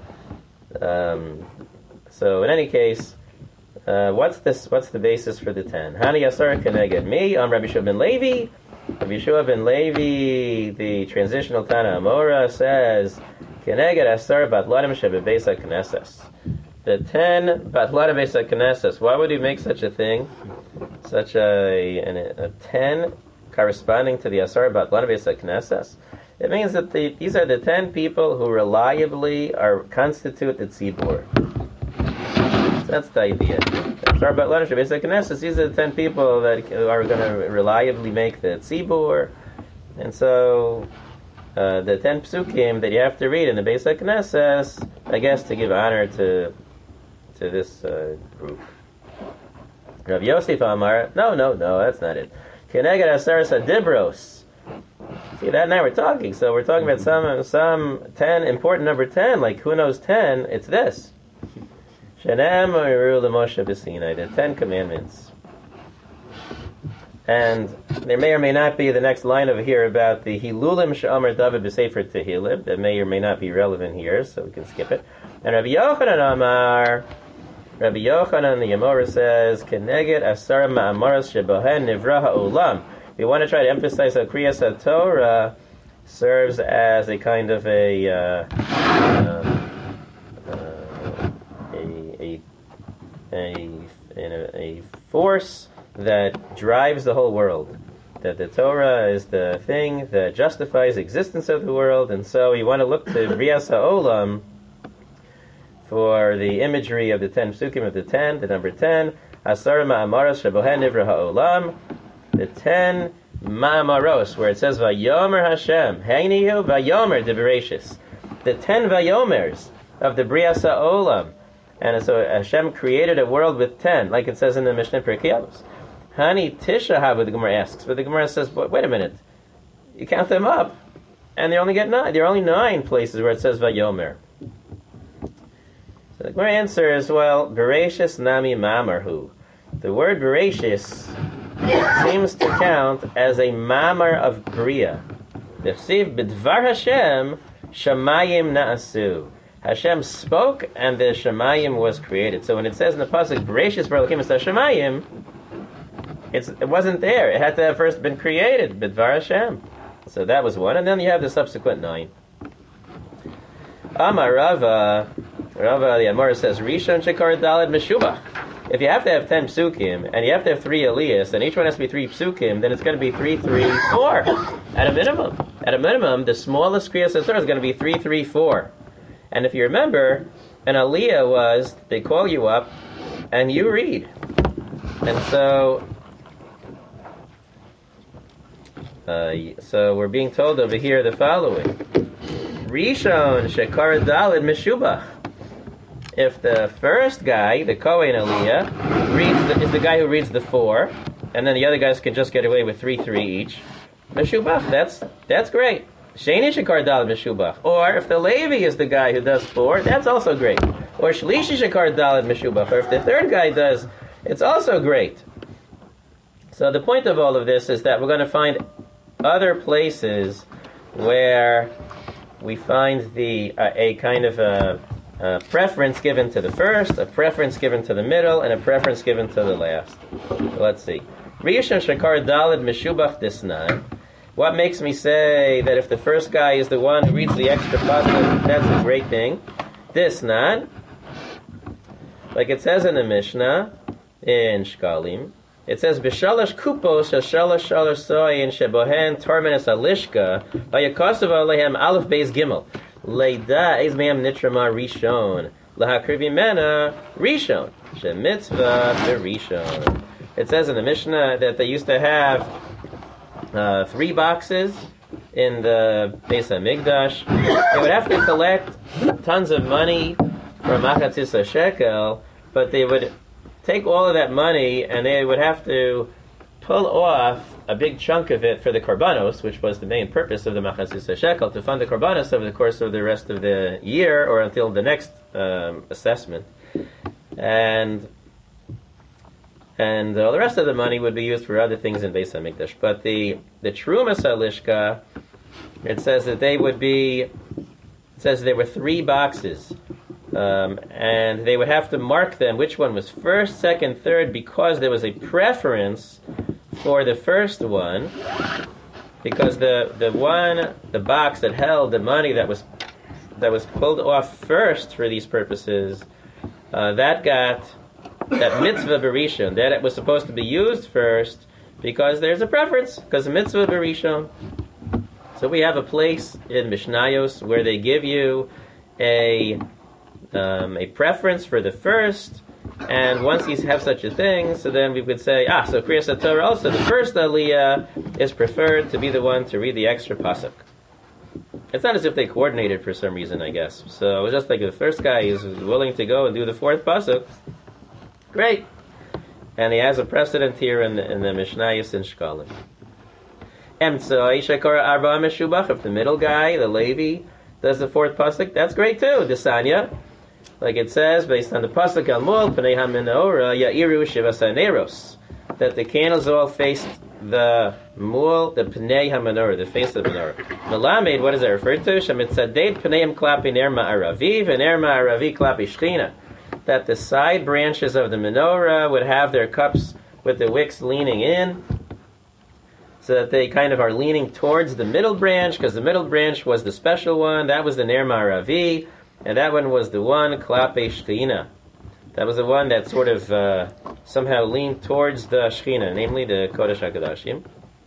So in any case, what's the basis for the 10? Hani Yasar Keneged Mi, Rabbi Yeshua ben Levi. Rabbi Yeshua ben Levi, the transitional Tana Amora, says, Keneged Asar Batladim Shebebeis HaKnesses. The 10 Batladim Beis HaKnesses. Why would he make such a thing? Such a 10 corresponding to the Asar Batladim Beis HaKnesses? It means that these are the 10 people who reliably constitute the tzibur. So that's the idea. Asar Batladim Beis HaKnesses, these are the 10 people that are going to reliably make the tzibur. And so the 10 psukim that you have to read in the Beis HaKnesses, I guess to give honor to this group. Rav Yosef Amar, no, that's not it. Keneged Asaras HaDibros. See, that now we're talking. So we're talking about some 10, important number 10, like who knows 10, it's this. Shenem Oiru L'Moshe B'Sinai, the 10 commandments. And there may or may not be the next line over here about the Hilulim She'amar David B'Sefer Tehillim. That may or may not be relevant here, so we can skip it. And Rabbi Yochanan Amar, Rabbi Yochanan the Yemorah says, Keneged Asar Ma'amaras Shebohen Nivra Ha'olam. We want to try to emphasize how Kriyas HaTorah serves as a kind of a force that drives the whole world. That the Torah is the thing that justifies the existence of the world, and so you want to look to Brias HaOlam for the imagery of the 10 psukim of the 10, the number 10, Asar Ma'amaras Shebohen Nivra HaOlam, the 10 Ma'amaros, where it says Vayomer Hashem, Hainihu Vayomer de Bereshis. The 10 Vayomers of the Brias HaOlam. And so Hashem created a world with 10, like it says in the Mishnah Pirkei Avos. Hani Tisha Haba, the Gemara asks, but the Gemara says, wait a minute, you count them up, and they only get 9. There are only 9 places where it says Vayomer. So the Gemara answers, well, Bereshis Nami Mamarhu. The word Bereshis seems to count as a Mamar of Bria. Nefsiv B'dvar Hashem Shamayim Na'asu. Hashem spoke, and the Shemayim was created. So when it says in the pasuk, "Bereshis bara Elokim es Shemayim," it wasn't there. It had to have first been created, B'dvar Hashem. So that was one, and then you have the subsequent 9. Amar Rava the Amora says, "Rishon shekar daled meshubach." If you have to have 10 psukim, and you have to have 3 aliyahs, and each one has to be 3 psukim, then it's going to be 3, 3, 4, at a minimum. At a minimum, the smallest kriyas hatorah is going to be 3, 3, 4. And if you remember, an aliyah was, they call you up, and you read. And so we're being told over here the following. Rishon shekar daled meshubach. If the first guy, the Kohen aliyah, is the guy who reads the 4, and then the other guys can just get away with 3, 3 each, meshubach, that's great. Sheni shekar daled meshubach. Or if the Levi is the guy who does 4, that's also great. Or shlishi shekar daled meshubach. Or if the third guy does, it's also great. So the point of all of this is that we're going to find other places where we find a kind of a preference given to the first, a preference given to the middle, and a preference given to the last. Let's see. Rishon shekar daled meshubach disnan. What makes me say that if the first guy is the one who reads the extra pasuk, that's a great thing? Disnan, like it says in the Mishnah in Shkalim, it says b'shalosh kupos shalosh shalosh soyin shebohen tormenes alishka vayakasav alehem aleph beis gimel leida ez me'am nitrama rishon lahakriv mena rishon shemitzvah berishon. It says in the Mishnah that they used to have 3 boxes in the Beis HaMikdash. They would have to collect tons of money from Machatzis shekel, but they would take all of that money and they would have to pull off a big chunk of it for the korbanos, which was the main purpose of the Machatzis shekel, to fund the korbanos over the course of the rest of the year or until the next assessment. And all the rest of the money would be used for other things in Beis HaMikdash. But the Trumas HaLishka, it says that there were 3 boxes. And they would have to mark them, which one was first, second, third, because there was a preference for the first one. Because the box that held the money that was pulled off first for these purposes, that mitzvah berishon, that it was supposed to be used first because there's a preference, because mitzvah berishon. So we have a place in Mishnayos where they give you a preference for the first, and once you have such a thing, so then we would say, so Kriyas HaTorah also, the first aliyah is preferred to be the one to read the extra pasuk. It's not as if they coordinated for some reason, I guess. So it was just like the first guy is willing to go and do the 4th pasuk. Great. And he has a precedent here in the Mishnayos in Shkalim. If the middle guy, the Levi, does the 4th pasuk, that's great too. Desanya, like it says, based on the pasuk al mul pnei hamenorah ya'iru shivasa neros, that the candles all faced the mul, the pnei hamenorah, the face of the menorah. Melamed, what does that refer to? Shemitzadeit pneim klapi ner ma'aravi v'ner ma'aravi klapi shchina. That the side branches of the menorah would have their cups with the wicks leaning in, so that they kind of are leaning towards the middle branch, because the middle branch was the special one. That was the Ner Ma'aravi, and that one was the one Klape Shechina. That was the one that sort of somehow leaned towards the Shechina, namely the Kodesh HaKodashim.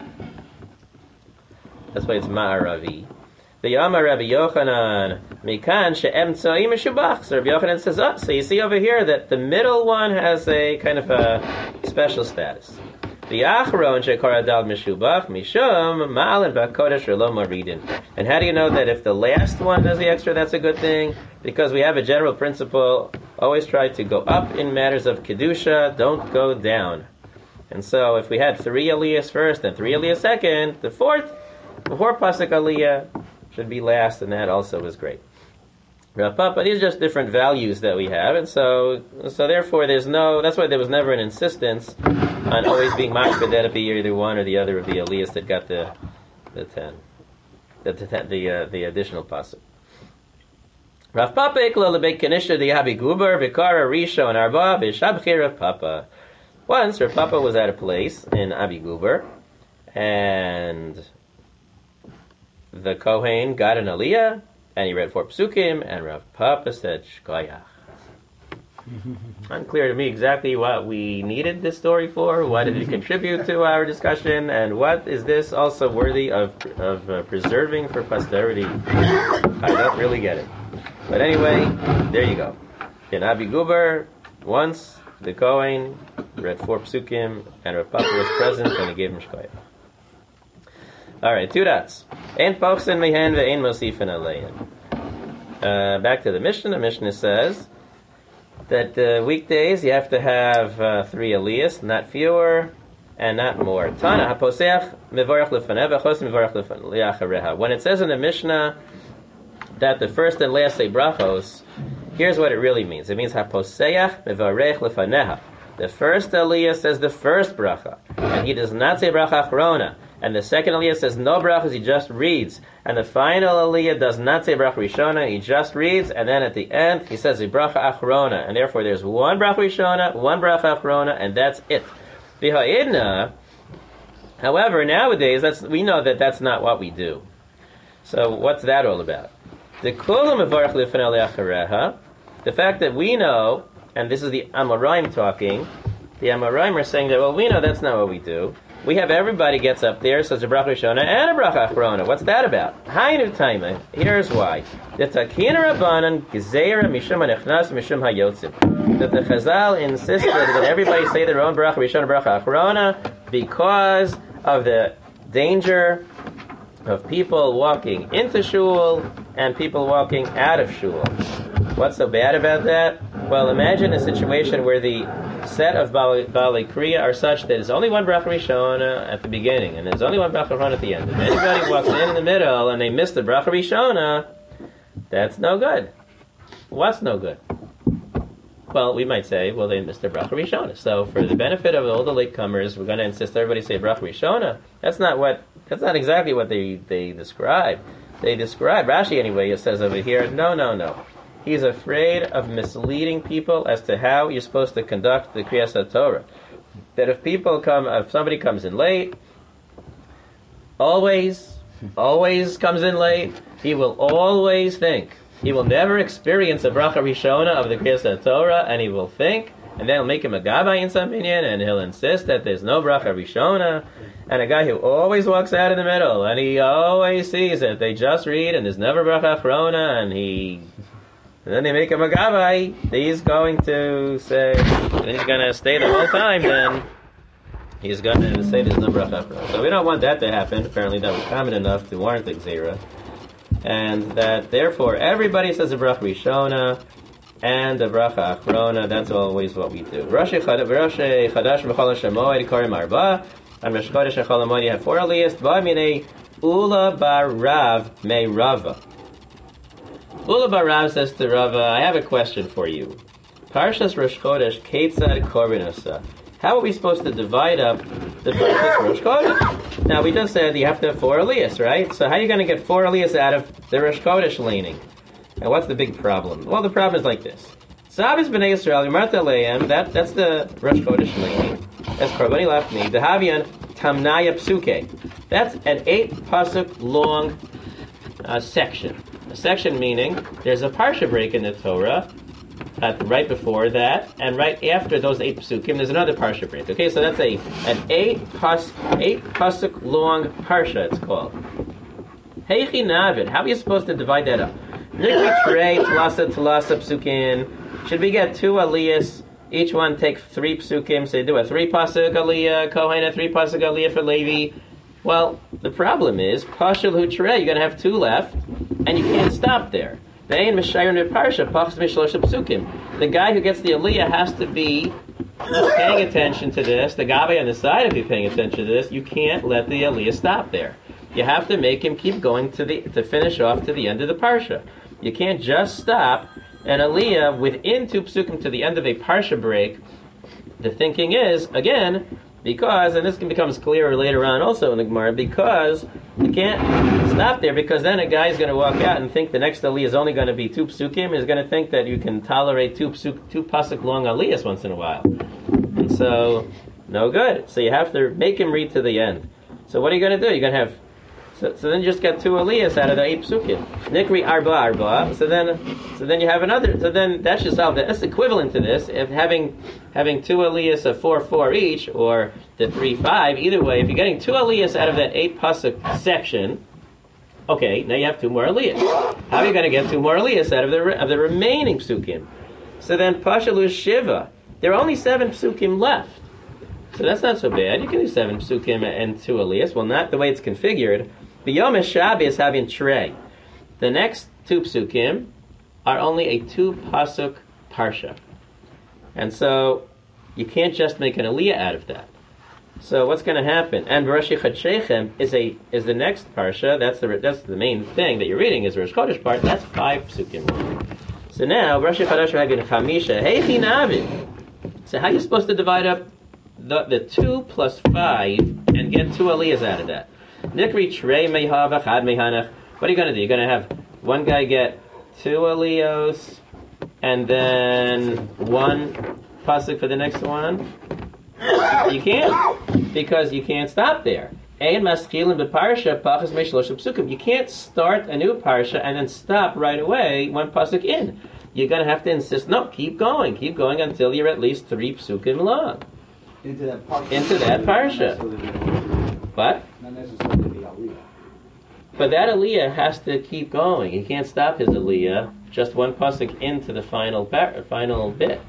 That's why it's Ma'aravi. The Yama Rabbi Yochanan, Mikan she'emtzai meshubach. So Rabbi Yochanan says, so you see over here that the middle one has a kind of a special status. The Achron Shekara Dal Mishubach Mishum Ma'alin Ba'Kodesh Lo Maridin. And how do you know that if the last one does the extra, that's a good thing? Because we have a general principle: always try to go up in matters of kedusha, don't go down. And so, if we had 3 aliyahs first and 3 aliyahs second, the fourth pasuk aliyah should be last, and that also is great. Rav Papa, these are just different values that we have, and so therefore that's why there was never an insistence on always being mashpeh that it be either one or the other of the aliyahs that got the additional pasuk. Rav Papa ikla lebeit kanisha the Abi Guber v'kara risho and arba v'shabchi Rav Papa. Once Rav Papa was at a place in Abi Guber, and the Kohen got an aliyah, and he read 4 psukim, and Rav Papa said, Shkoyach. Unclear to me exactly what we needed this story for, what did it contribute to our discussion, and what is this also worthy of preserving for posterity. I don't really get it. But anyway, there you go. In Abi Guber, once the Kohen read 4 psukim, and Rav Papa was present, and he gave him Shkoyach. Alright, 2 dots. Ein pochsen mehen ve'ein mosifin alein. Back to the Mishnah. The Mishnah says that weekdays you have to have 3 aliyahs, not fewer and not more. Tana haposeach mevorach lefaneh v'chos mevorach le'achareha. When it says in the Mishnah that the first and last say brachos, here's what it really means. It means haposeach mevorach lefaneha. The first aliyah says the first bracha, and he does not say bracha achrona. And the second aliyah says no brachas, he just reads. And the final aliyah does not say bracha rishona, he just reads. And then at the end, he says a bracha achrona. And therefore there's 1 bracha rishona, 1 bracha achrona, and that's it. V'ha'idna, however, nowadays, we know that that's not what we do. So what's that all about? The kulam mevarach lifnei le'achareha, the fact that we know, and this is the Amoraim talking, the Amoraim are saying that, well, we know that's not what we do. We have everybody gets up there, says a bracha rishona and a bracha achrona. What's that about? Hainu taima. Here's why. The takina rabbanan gezeira mishum hanechnas mishum hayotzim. That the Chazal insisted that everybody say their own bracha rishona, bracha achrona, because of the danger of people walking into shul and people walking out of shul. What's so bad about that? Well, imagine a situation where the set of Balei Kriya are such that there's only 1 bracha rishona at the beginning, and there's only 1 bracha achrona at the end. If anybody walks in the middle and they miss the bracha rishona, that's no good. What's no good? Well, we might say, well, they missed the bracha rishona. So, for the benefit of all the latecomers, we're going to insist everybody say bracha rishona. That's not exactly what they describe. They describe, Rashi anyway, it says over here, no. He's afraid of misleading people as to how you're supposed to conduct the Kriyas HaTorah. That if somebody comes in late, always comes in late, he will always think. He will never experience a bracha rishona of the Kriyas HaTorah, and he will think, and then it'll make him a gabbai in some opinion, and he'll insist that there's no bracha rishona. And a guy who always walks out in the middle, and he always sees that they just read, and there's never bracha achrona, and then they make him a gabbai, he's going to say, and he's going to stay the whole time, then he's going to say there's no bracha achrona. So we don't want that to happen. Apparently that was common enough to warrant the gzeira. And that, therefore, everybody says a bracha rishona and a bracha achrona. That's always what we do. Rashi Chadash Mechol HaShemoed Karim Arba, and Rosh Chodesh Echol HaMoed, you have 4 aliyahs. Ba'minei Ula Bar Rav Me Rava. Ula Bar Rav says to Rava, I have a question for you. Parshas Rosh Chodesh Ketzad Korban. How are we supposed to divide up the Parshas Rosh Chodesh? Now, we just said you have to have 4 aliyahs, right? So how are you going to get 4 aliyahs out of the Rosh Chodesh leaning? And what's the big problem? Well, the problem is like this. Sabis B'nai Yisrael, Marta Leim, that's the Rosh Chodesh leaning. That's Karbani Lafni. The Havian Tamnaya Psuke. That's an 8-pasuk long section. A section meaning there's a parsha break in the Torah right before that, and right after those 8 psukim, there's another parsha break. Okay, so that's an 8-pasuk long parsha, it's called. Heichi Navid. How are you supposed to divide that up? Nikri Trei Tlasa Psukin. Should we get 2 aliyahs Each one take 3 psukim, so you do a 3 pasuk aliyah, Kohen, a 3 pasuk aliyah for Levi. Well, the problem is, Pashal Hutrei, you're going to have 2 left, and you can't stop there. The guy who gets the aliyah has to be paying attention to this. The Gabi on the side of you paying attention to this. You can't let the aliyah stop there. You have to make him keep going to finish off to the end of the parsha. You can't just stop an aliyah within 2 psukim to the end of a parsha break. The thinking is, again, because, and this becomes clearer later on also in the Gemara, because you can't stop there, because then a guy's going to walk out and think the next aliyah is only going to be 2 psukim. He's going to think that you can tolerate 2 pasuk long aliyahs once in a while. And so, no good. So you have to make him read to the end. So what are you going to do? You're going to have, so then you just get 2 aliyahs out of the 8 psukim. Nikri arba. So then you have another. So then that's just solved. That's equivalent to this. If having 2 aliyahs of 4 each, or the 3-5, either way, if you're getting 2 aliyahs out of that 8 pasuk section, okay, now you have 2 more aliyahs. How are you going to get 2 more aliyahs out of the remaining psukim? So then pashalu shiva. There are only 7 psukim left. So that's not so bad. You can do 7 psukim and 2 aliyahs. Well, not the way it's configured. B'yom Shabbat is having trey. The next 2 psukim are only a 2 pasuk parsha, and so you can't just make an aliyah out of that. So what's going to happen? And Barashi Chadshechem is the next parsha. That's the main thing that you're reading is the Rosh Chodesh part. That's 5 psukim. So now Barashi Chadash Rabin Chamisha Heichi Navi. So how are you supposed to divide up the 2 plus 5 and get 2 aliyahs out of that? Nikri trei mehav achad mehanach. What are you going to do? You're going to have one guy get 2 aliyos and then 1 pasuk for the next one? You can't, because you can't stop there. Ein maschilin b'parsha pachas meishlosh psukim. You can't start a new parsha and then stop right away 1 pasuk in. You're going to have to insist, no, keep going until you're at least 3 psukim long. Into that parsha. What? Not necessarily the aliyah. But that aliyah has to keep going. He can't stop his aliyah just 1 pasuk into the final bit.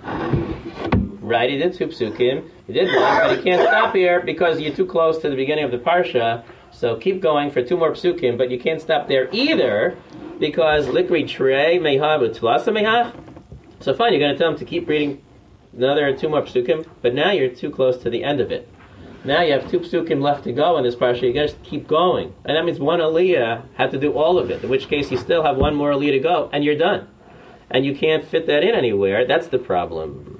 Right, he did 2 psukim. He did 1, but he can't stop here because you're too close to the beginning of the parsha. So keep going for 2 more psukim, but you can't stop there either because likri trei mehav u'tlasa mehach. So fine, you're going to tell him to keep reading another 2 more psukim, but now you're too close to the end of it. Now you have 2 psukim left to go in this parsha. You got to keep going, and that means 1 aliyah had to do all of it. In which case, you still have 1 more aliyah to go, and you're done. And you can't fit that in anywhere. That's the problem.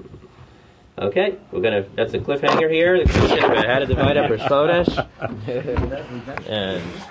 Okay, that's a cliffhanger here. The question about how to divide up Rosh Chodesh. And